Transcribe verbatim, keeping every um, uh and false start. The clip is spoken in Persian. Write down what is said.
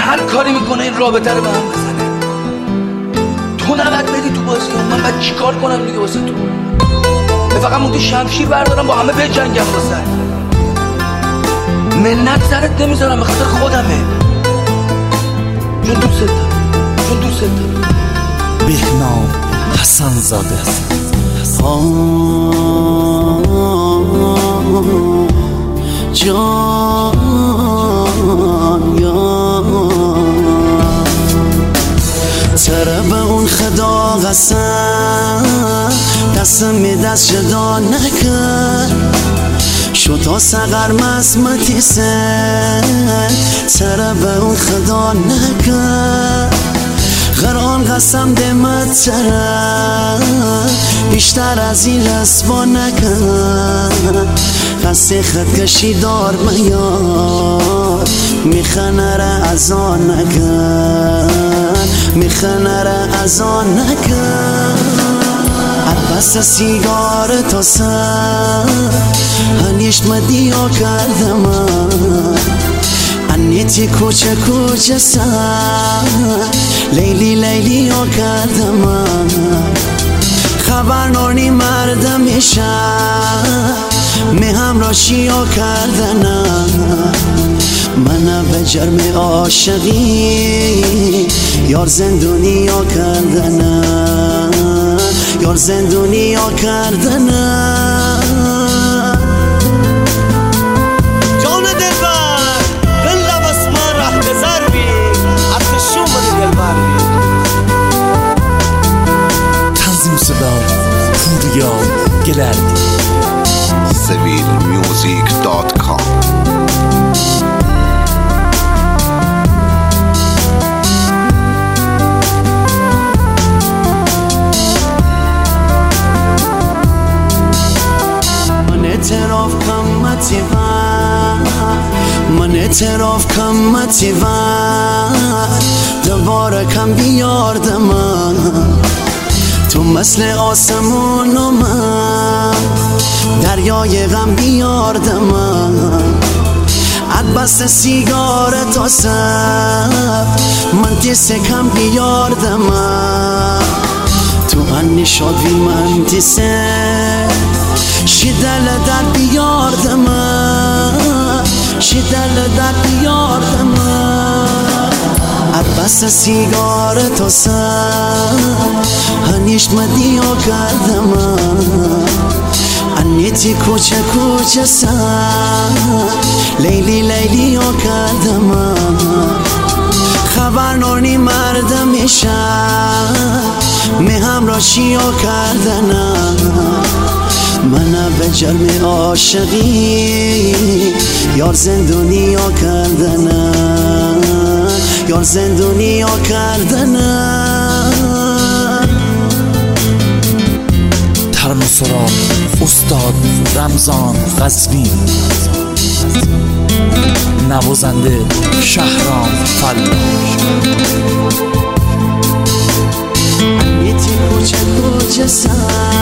هر کاری میکنه این رابطه رو به هم بزنه. تو نباید بدی تو بازی، من باید چیکار کنم دیگه واسه تو؟ فقط مونده شمشیر بردارم با همه بجنگم واسه منت سرت نمیذارم، به خاطر خودمه، چون دوست دارم، چون دوست دارم. بهنام حسن زاده. جان یا طرف اون خدا قسم دستم دست جدا نکرد شو تا سقر مزمتی سن طرف اون خدا نکرد قرآن قسم دمت طرف بیشتر از این رسوا نکرد قصد خدکشی دار میار میخنه را از آن نکرد میخنه را از آن نکرد عباس سیگار تا سر هنیش مدیا کردم انیتی کوچه کوچه سر لیلی لیلی ها کردم خبر نانی مردم شب می همراشی ها کردنم من به جرم عاشقی یار زندونی ها کردنم یار زندونی ها کردنم جان دلبر دل لباس من ره بزر بی عرض شومن دلبر بی تنظیم صدا پوریا گلردی. سویل میوزیک دات کام. من اعتراف کم متیوان من اعتراف کم متیوان دوباره کم بیارد من تو مثل آسمون و من دریای غم بیارد من عباس سیگار تا سر من تیسه کم بیارد من تو هنی شادی من تیسه شدل در بیارد من شدل در بیارد من عباس سیگار تا سر هنیش مدیا کردم انیتی کوچه کوچه سر لیلی لیلی ها کردم خبر نانی مردم شب می همراشی ها کردنم من به جرم عاشقی یار زندونی ها کردنم یار زندونی ها کردنم. ترن و سرا استاد رمضان قزوین، نوازنده شهرام فلاح. انیتی کوچه کوچه سر